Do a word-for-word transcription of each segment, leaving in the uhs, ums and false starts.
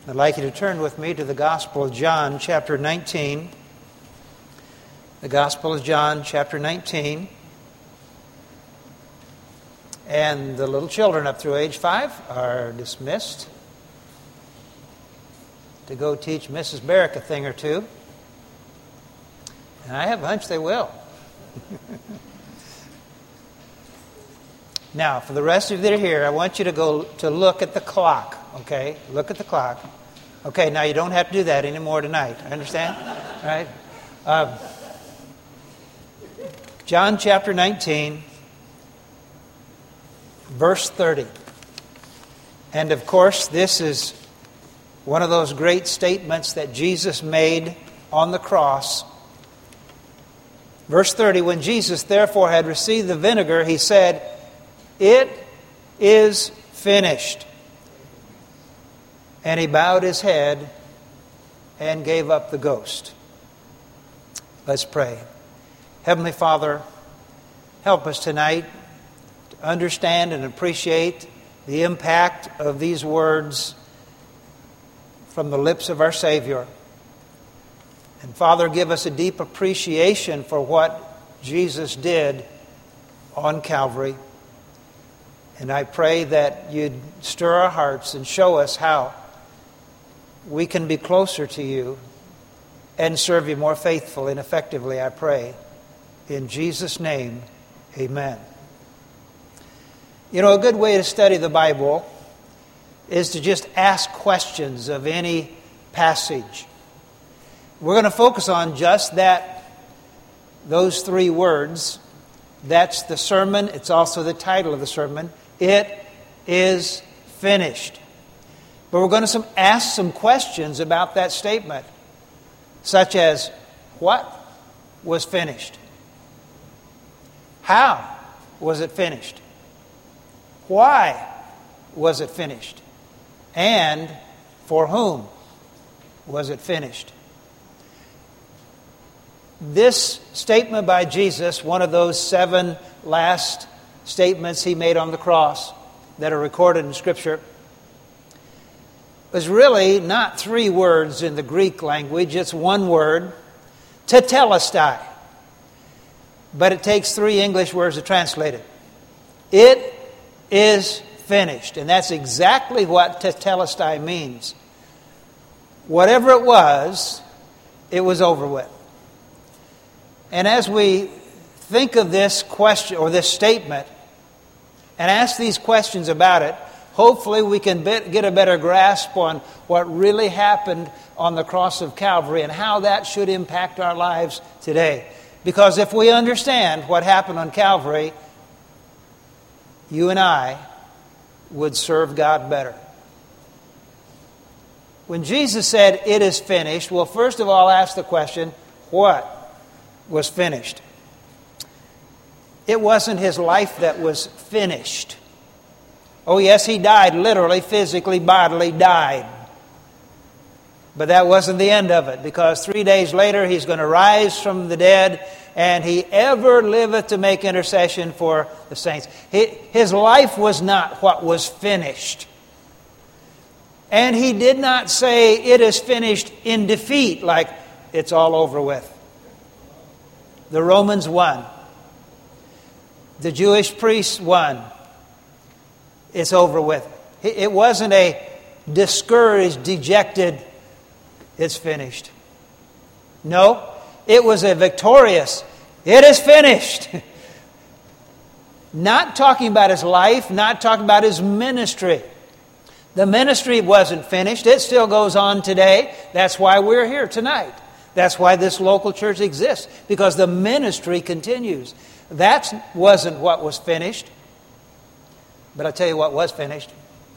I'd like you to turn with me to the Gospel of John, chapter nineteen. The Gospel of John, chapter nineteen. And the little children up through age five are dismissed to go teach Missus Barrick a thing or two. And I have a hunch they will. Now, for the rest of you that are here, I want you to go to look at the clock, okay? Look at the clock. Okay, now you don't have to do that anymore tonight. Understand? All right? Uh, John chapter nineteen, verse thirty. And of course, this is one of those great statements that Jesus made on the cross. Verse thirty, when Jesus therefore had received the vinegar, he said, "It is finished." And he bowed his head and gave up the ghost. Let's pray. Heavenly Father, help us tonight to understand and appreciate the impact of these words from the lips of our Savior. And Father, give us a deep appreciation for what Jesus did on Calvary. And I pray that you'd stir our hearts and show us how we can be closer to you and serve you more faithfully and effectively, I pray. In Jesus' name, amen. You know, a good way to study the Bible is to just ask questions of any passage. We're going to focus on just that, those three words. That's the sermon. It's also the title of the sermon. It is finished. But we're going to some, ask some questions about that statement, such as, what was finished? How was it finished? Why was it finished? And for whom was it finished? This statement by Jesus, one of those seven last statements he made on the cross that are recorded in Scripture, was really not three words in the Greek language. It's one word, tetelestai. But it takes three English words to translate it. It is finished. And that's exactly what tetelestai means. Whatever it was, it was over with. And as we think of this question or this statement and ask these questions about it, hopefully we can get a better grasp on what really happened on the cross of Calvary and how that should impact our lives today. Because if we understand what happened on Calvary, you and I would serve God better. When Jesus said, "It is finished," well, first of all, ask the question, what was finished? It wasn't his life that was finished. Oh, yes, he died, literally, physically, bodily, died. But that wasn't the end of it, because three days later he's going to rise from the dead, and he ever liveth to make intercession for the saints. His life was not what was finished. And he did not say, "It is finished," in defeat, like it's all over with. The Romans won. The Jewish priests won. It's over with. It wasn't a discouraged, dejected, "It's finished." No, it was a victorious, "It is finished." Not talking about his life, not talking about his ministry. The ministry wasn't finished. It still goes on today. That's why we're here tonight. That's why this local church exists, because the ministry continues. That wasn't what was finished. But I'll tell you what was finished.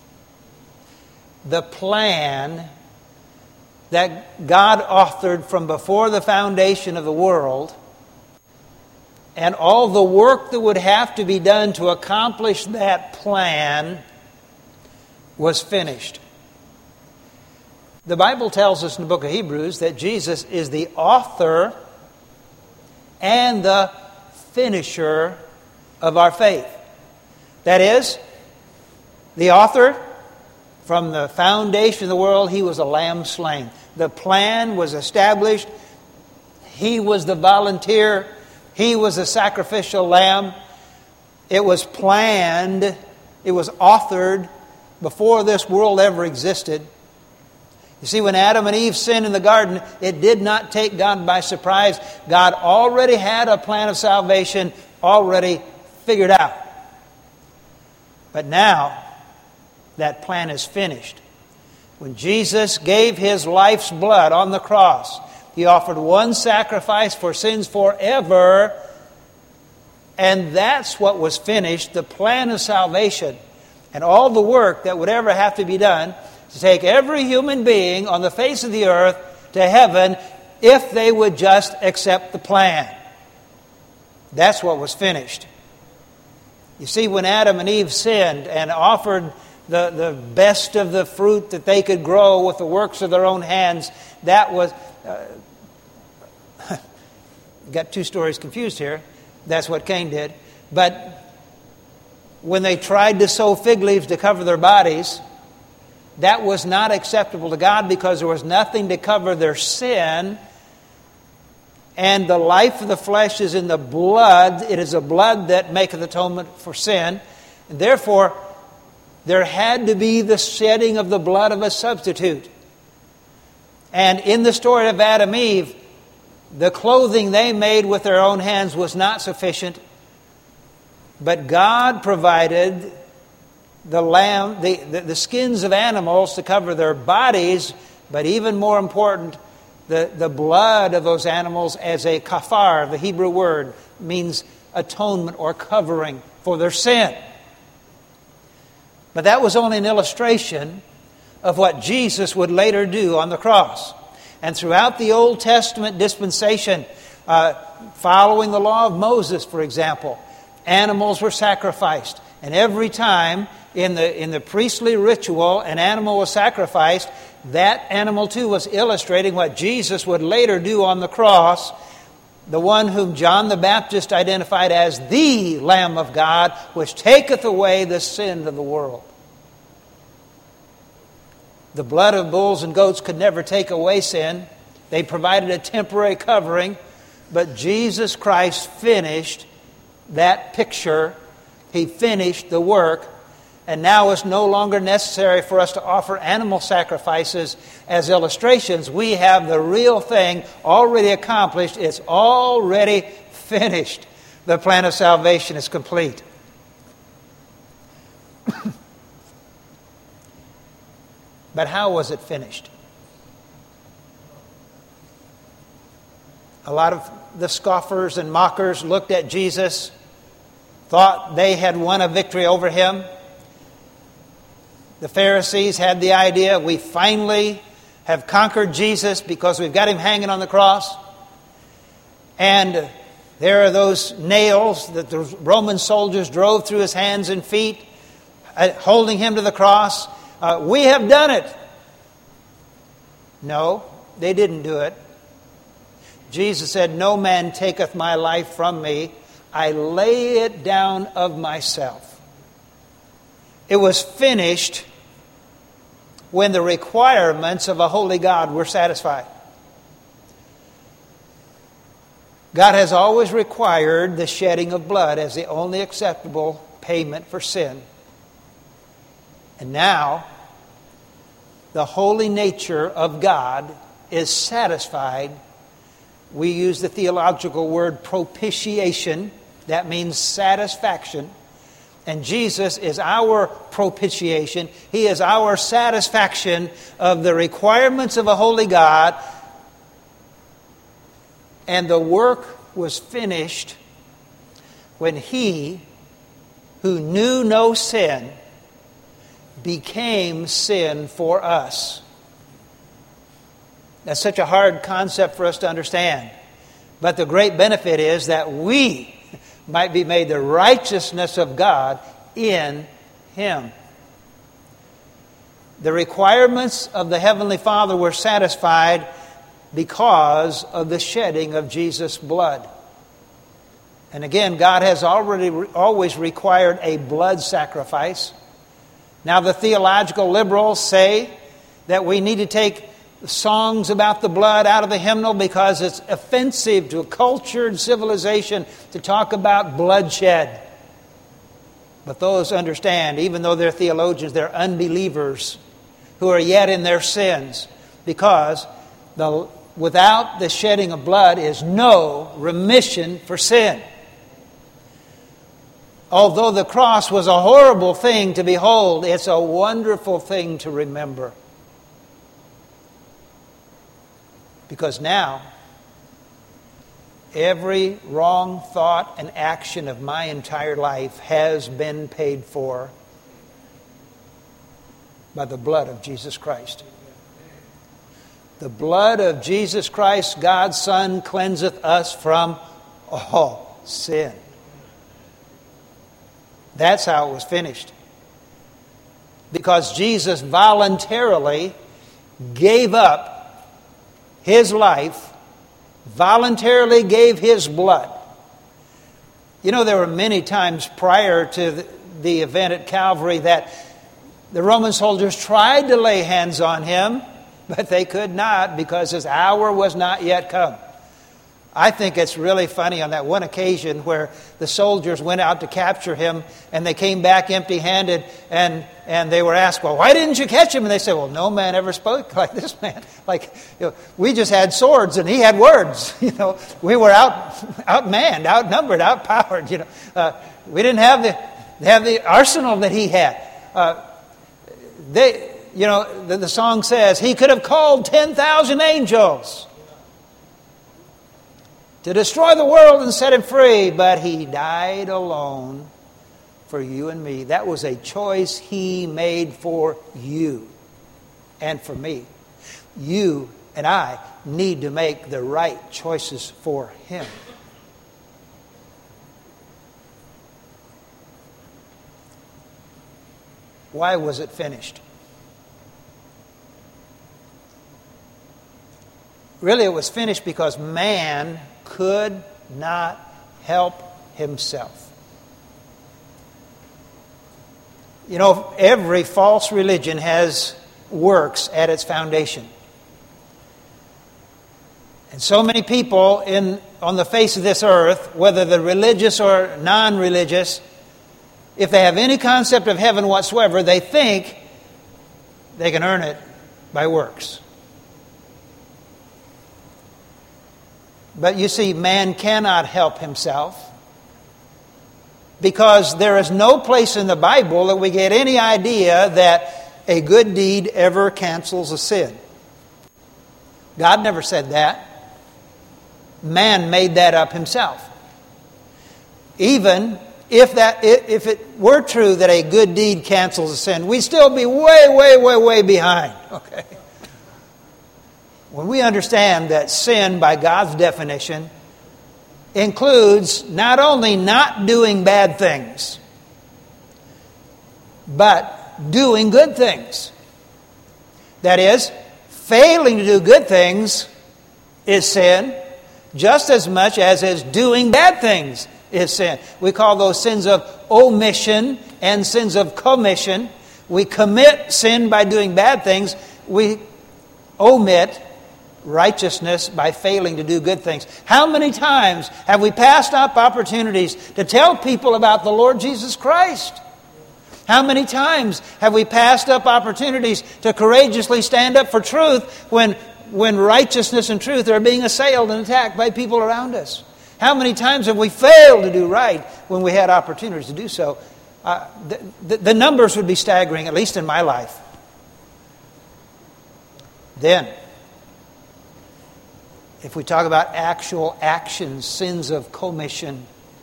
The plan that God authored from before the foundation of the world, and all the work that would have to be done to accomplish that plan, was finished. The Bible tells us in the book of Hebrews that Jesus is the author and the finisher of our faith. That is, the author, From the foundation of the world, he was a lamb slain. The plan was established. He was the volunteer. He was the sacrificial lamb. It was planned. It was authored before this world ever existed. You see, when Adam and Eve sinned in the garden, it did not take God by surprise. God already had a plan of salvation already figured out. But now, that plan is finished. When Jesus gave his life's blood on the cross, he offered one sacrifice for sins forever. And that's what was finished, the plan of salvation. And all the work that would ever have to be done to take every human being on the face of the earth to heaven if they would just accept the plan. That's what was finished. You see, when Adam and Eve sinned and offered the, the best of the fruit that they could grow with the works of their own hands, that was... Uh, got two stories confused here. That's what Cain did. But when they tried to sew fig leaves to cover their bodies, that was not acceptable to God because there was nothing to cover their sin. And the life of the flesh is in the blood. It is the blood that maketh atonement for sin. And therefore, there had to be the shedding of the blood of a substitute. And in the story of Adam and Eve, the clothing they made with their own hands was not sufficient. But God provided the lamb, the, the, the skins of animals to cover their bodies, but even more important, the, the blood of those animals as a kafar, the Hebrew word, means atonement or covering for their sin. But that was only an illustration of what Jesus would later do on the cross. And throughout the Old Testament dispensation, uh, following the law of Moses, for example, animals were sacrificed. And every time in the in the priestly ritual an animal was sacrificed, that animal too was illustrating what Jesus would later do on the cross, the one whom John the Baptist identified as the Lamb of God, which taketh away the sin of the world. The blood of bulls and goats could never take away sin. They provided a temporary covering, but Jesus Christ finished that picture. He finished the work, and now it's no longer necessary for us to offer animal sacrifices as illustrations. We have the real thing already accomplished. It's already finished. The plan of salvation is complete. But how was it finished? A lot of the scoffers and mockers looked at Jesus, thought they had won a victory over him. The Pharisees had the idea, we finally have conquered Jesus because we've got him hanging on the cross. And there are those nails that the Roman soldiers drove through his hands and feet, holding him to the cross. Uh, we have done it. No, they didn't do it. Jesus said, no man taketh my life from me. I lay it down of myself. It was finished when the requirements of a holy God were satisfied. God has always required the shedding of blood as the only acceptable payment for sin. And now, the holy nature of God is satisfied. We use the theological word propitiation. That means satisfaction. And Jesus is our propitiation. He is our satisfaction of the requirements of a holy God. And the work was finished when He, who knew no sin, became sin for us. That's such a hard concept for us to understand. But the great benefit is that we might be made the righteousness of God in Him. The requirements of the Heavenly Father were satisfied because of the shedding of Jesus' blood. And again, God has already always required a blood sacrifice. Now, the theological liberals say that we need to take songs about the blood out of the hymnal because it's offensive to a cultured civilization to talk about bloodshed. But those understand, even though they're theologians, they're unbelievers who are yet in their sins, because the, without the shedding of blood is no remission for sin. Although the cross was a horrible thing to behold, it's a wonderful thing to remember. Because now, every wrong thought and action of my entire life has been paid for by the blood of Jesus Christ. The blood of Jesus Christ, God's Son, cleanseth us from all sin. That's how it was finished. Because Jesus voluntarily gave up His life, voluntarily gave His blood. You know, there were many times prior to the, the event at Calvary that the Roman soldiers tried to lay hands on Him, but they could not because His hour was not yet come. I think it's really funny on that one occasion where the soldiers went out to capture Him and they came back empty-handed and, and they were asked, well, why didn't you catch Him? And they said, well, no man ever spoke like this man. Like, you know, we just had swords and He had words. You know, we were out outmanned, outnumbered, outpowered. You know, uh, we didn't have the have the arsenal that He had. Uh, they, you know, the, the song says He could have called ten thousand angels to destroy the world and set Him free, but He died alone for you and me. That was a choice He made for you and for me. You and I need to make the right choices for Him. Why was it finished? Really, it was finished because man could not help himself. You know, every false religion has works at its foundation. And so many people in on the face of this earth, whether they're religious or non-religious, if they have any concept of heaven whatsoever, they think they can earn it by works. But you see, man cannot help himself because there is no place in the Bible that we get any idea that a good deed ever cancels a sin. God never said that. Man made that up himself. Even if that, if it were true that a good deed cancels a sin, we'd still be way, way, way, way behind. Okay. When we understand that sin, by God's definition, includes not only not doing bad things, but doing good things. That is, failing to do good things is sin, just as much as is doing bad things is sin. We call those sins of omission and sins of commission. We commit sin by doing bad things. We omit righteousness by failing to do good things. How many times have we passed up opportunities to tell people about the Lord Jesus Christ? How many times have we passed up opportunities to courageously stand up for truth when, when righteousness and truth are being assailed and attacked by people around us? How many times have we failed to do right when we had opportunities to do so? Uh, the, the, the numbers would be staggering, at least in my life. Then, if we talk about actual actions, sins of commission,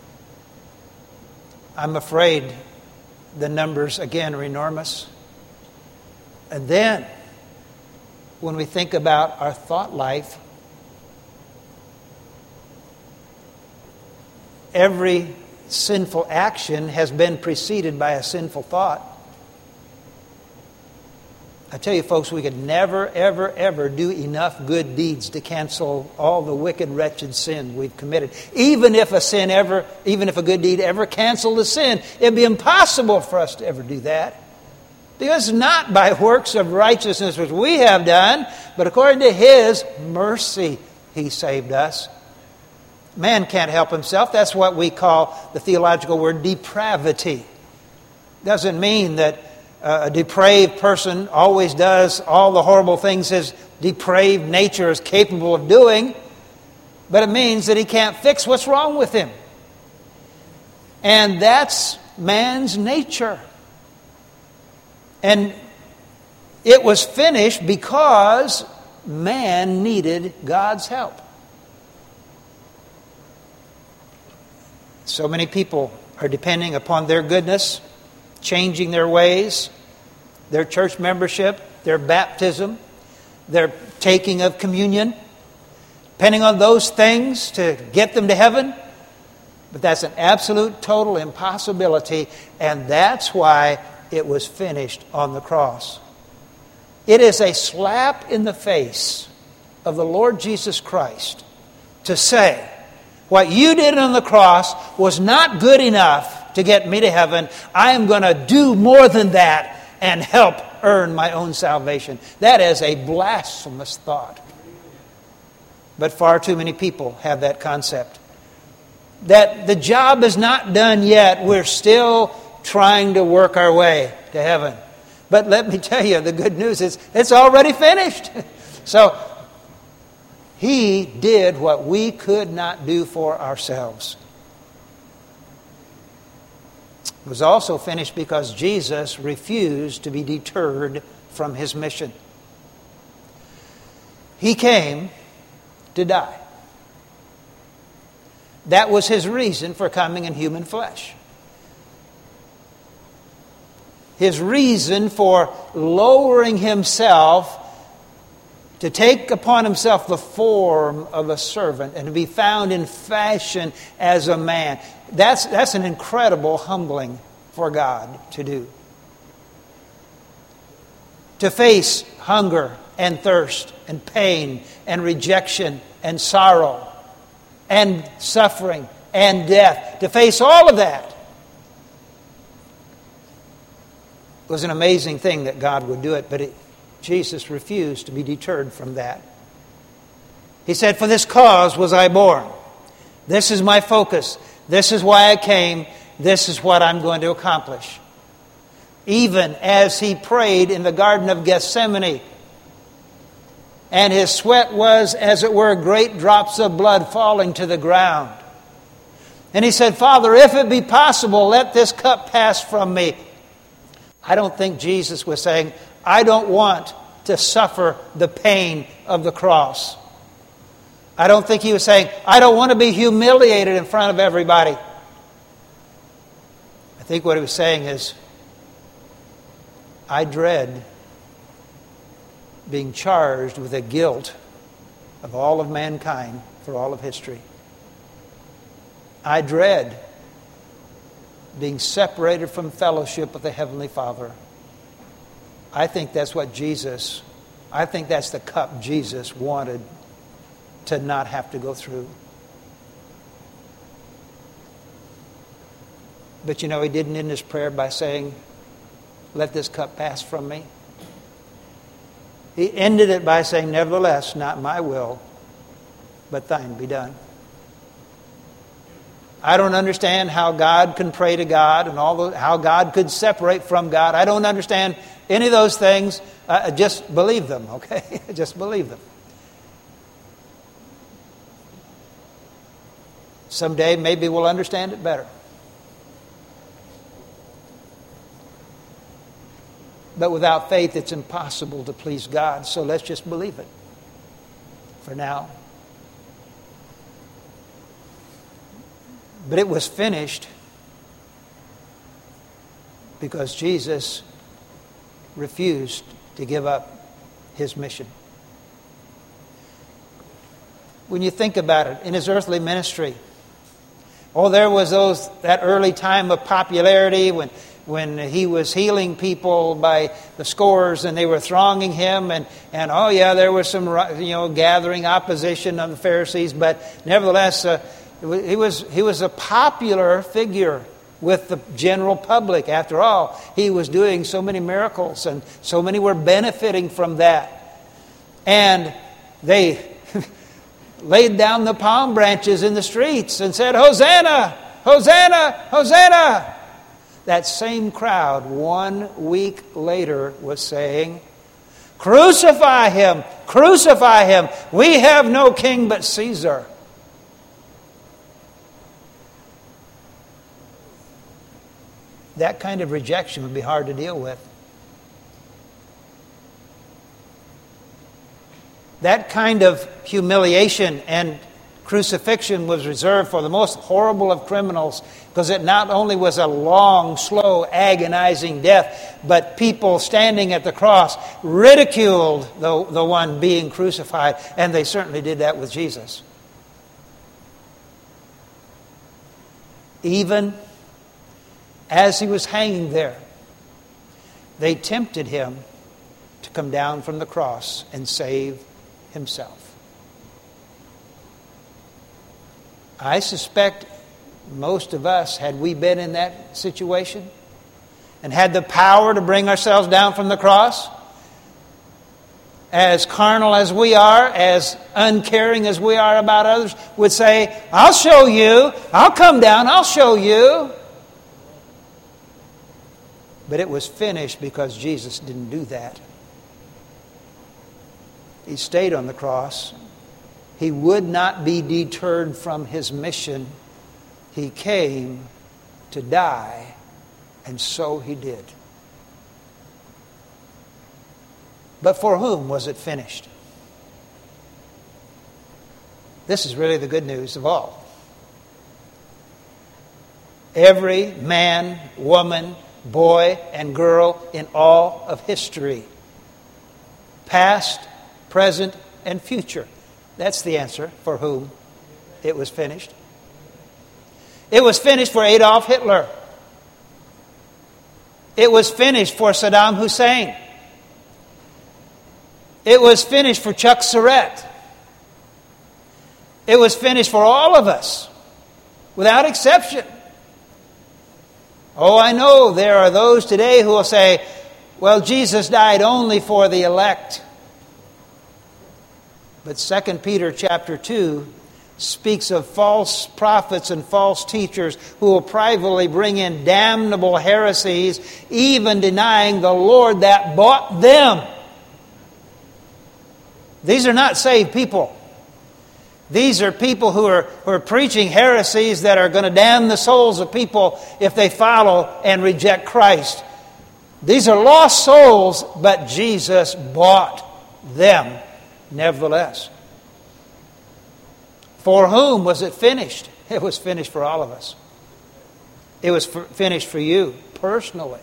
I'm afraid the numbers, again, are enormous. And then, when we think about our thought life, every sinful action has been preceded by a sinful thought. I tell you, folks, we could never, ever, ever do enough good deeds to cancel all the wicked, wretched sins we've committed. Even if a sin ever, even if a good deed ever canceled a sin, it'd be impossible for us to ever do that. Because not by works of righteousness which we have done, but according to His mercy He saved us. Man can't help himself. That's what we call the theological word depravity. Doesn't mean that a depraved person always does all the horrible things his depraved nature is capable of doing, but it means that he can't fix what's wrong with him. And that's man's nature. And it was finished because man needed God's help. So many people are depending upon their goodness, changing their ways, their church membership, their baptism, their taking of communion, depending on those things to get them to heaven. But that's an absolute, total impossibility, and that's why it was finished on the cross. It is a slap in the face of the Lord Jesus Christ to say, what you did on the cross was not good enough to get me to heaven. I am going to do more than that and help earn my own salvation. That is a blasphemous thought. But far too many people have that concept. That the job is not done yet. We're still trying to work our way to heaven. But let me tell you, the good news is it's already finished. So He did what we could not do for ourselves. It was also finished because Jesus refused to be deterred from His mission. He came to die. That was His reason for coming in human flesh. His reason for lowering Himself to take upon Himself the form of a servant and to be found in fashion as a man. That's, that's an incredible humbling for God to do. To face hunger and thirst and pain and rejection and sorrow and suffering and death. To face all of that. It was an amazing thing that God would do it, but it, Jesus refused to be deterred from that. He said, "For this cause was I born. This is my focus. This is why I came. This is what I'm going to accomplish." Even as He prayed in the Garden of Gethsemane, and His sweat was, as it were, great drops of blood falling to the ground. And He said, "Father, if it be possible, let this cup pass from me." I don't think Jesus was saying, I don't want to suffer the pain of the cross. I don't think He was saying, I don't want to be humiliated in front of everybody. I think what He was saying is, I dread being charged with the guilt of all of mankind for all of history. I dread being separated from fellowship with the Heavenly Father. I think that's what Jesus, I think that's the cup Jesus wanted to not have to go through. But you know, He didn't end His prayer by saying, "Let this cup pass from me." He ended it by saying, "Nevertheless, not my will, but thine be done." I don't understand how God can pray to God and all the, how God could separate from God. I don't understand any of those things. Uh, just believe them, okay? Just believe them. Someday maybe we'll understand it better. But without faith, it's impossible to please God. So let's just believe it for now. But it was finished because Jesus refused to give up His mission. When you think about it, in His earthly ministry, oh, there was those that early time of popularity when when He was healing people by the scores and they were thronging Him, and, and oh yeah, there was some, you know, gathering opposition of the Pharisees, but nevertheless, uh, he was he was a popular figure with the general public. After all, he was doing so many miracles, and so many were benefiting from that. And they laid down the palm branches in the streets and said, "Hosanna! Hosanna! Hosanna!" That same crowd one week later was saying, "Crucify him! Crucify him! We have no king but Caesar." That kind of rejection would be hard to deal with. That kind of humiliation and crucifixion was reserved for the most horrible of criminals, because it not only was a long, slow, agonizing death, but people standing at the cross ridiculed the, the one being crucified, and they certainly did that with Jesus. Even as he was hanging there, they tempted him to come down from the cross and save himself. I suspect most of us, had we been in that situation and had the power to bring ourselves down from the cross, as carnal as we are, as uncaring as we are about others, would say, "I'll show you, I'll come down, I'll show you." But it was finished because Jesus didn't do that. He stayed on the cross. He would not be deterred from his mission. He came to die, and so he did. But for whom was it finished? This is really the good news of all. Every man, woman, boy, and girl in all of history, past, present, and future. That's the answer for whom it was finished. It was finished for Adolf Hitler. It was finished for Saddam Hussein. It was finished for Chuck Surratt. It was finished for all of us, without exception. Oh, I know there are those today who will say, "Well, Jesus died only for the elect." But Second Peter chapter two speaks of false prophets and false teachers who will privately bring in damnable heresies, even denying the Lord that bought them. These are not saved people. These are people who are, who are preaching heresies that are going to damn the souls of people if they follow and reject Christ. These are lost souls, but Jesus bought them nevertheless. For whom was it finished? It was finished for all of us. It was for, finished for you personally.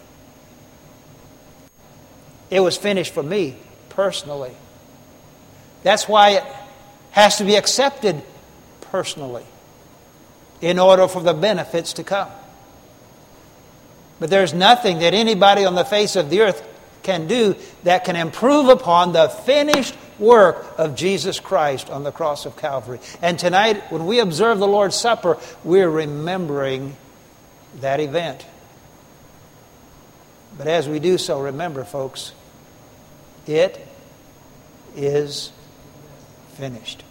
It was finished for me personally. That's why it has to be accepted personally in order for the benefits to come. But there's nothing that anybody on the face of the earth can do that can improve upon the finished work of Jesus Christ on the cross of Calvary. And tonight, when we observe the Lord's Supper, we're remembering that event. But as we do so, remember, folks, it is finished.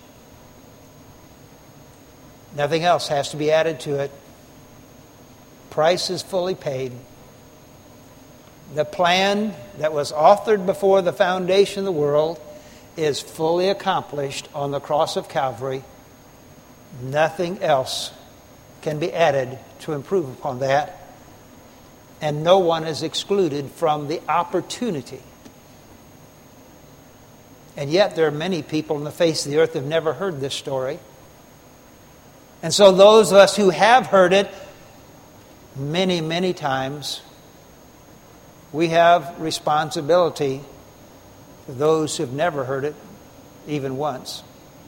Nothing else has to be added to it. Price is fully paid. The plan that was authored before the foundation of the world is fully accomplished on the cross of Calvary. Nothing else can be added to improve upon that. And no one is excluded from the opportunity. And yet there are many people on the face of the earth who have never heard this story. And so those of us who have heard it many, many times, we have responsibility for those who have never heard it even once.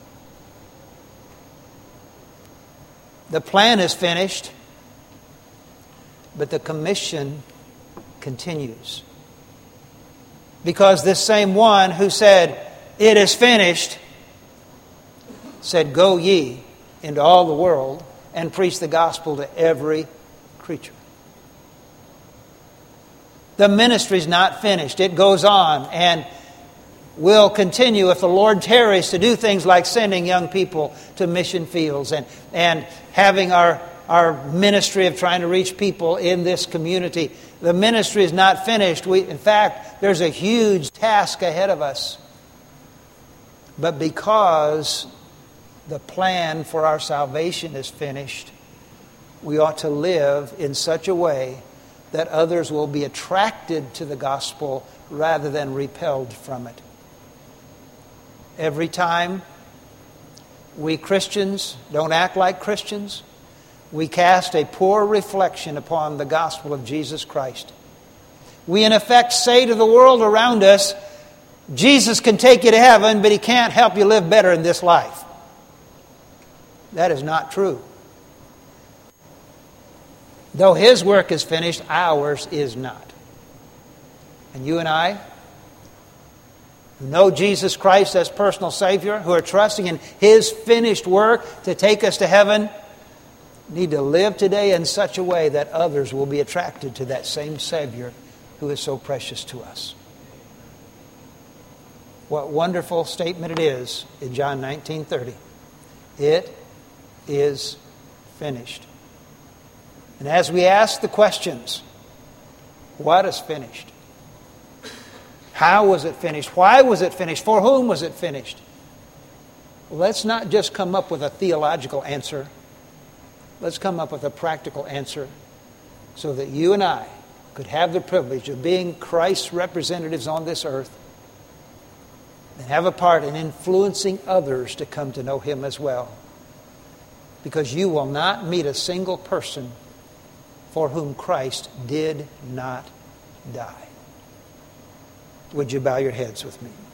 The plan is finished, but the commission continues. Because this same one who said, "It is finished," said, "Go ye into all the world and preach the gospel to every creature." The ministry's not finished. It goes on and will continue if the Lord tarries to do things like sending young people to mission fields and, and having our, our ministry of trying to reach people in this community. The ministry is not finished. We, in fact, there's a huge task ahead of us. But because the plan for our salvation is finished, we ought to live in such a way that others will be attracted to the gospel rather than repelled from it. Every time we Christians don't act like Christians, we cast a poor reflection upon the gospel of Jesus Christ. We in effect say to the world around us, Jesus can take you to heaven, but He can't help you live better in this life. That is not true. Though His work is finished, ours is not. And you and I, who know Jesus Christ as personal Savior, who are trusting in His finished work to take us to heaven, need to live today in such a way that others will be attracted to that same Savior who is so precious to us. What wonderful statement it is in John nineteen thirty. It is finished. And as we ask the questions, what is finished? How was it finished? Why was it finished? For whom was it finished? Let's not just come up with a theological answer. Let's come up with a practical answer so that you and I could have the privilege of being Christ's representatives on this earth and have a part in influencing others to come to know Him as well. Because you will not meet a single person for whom Christ did not die. Would you bow your heads with me?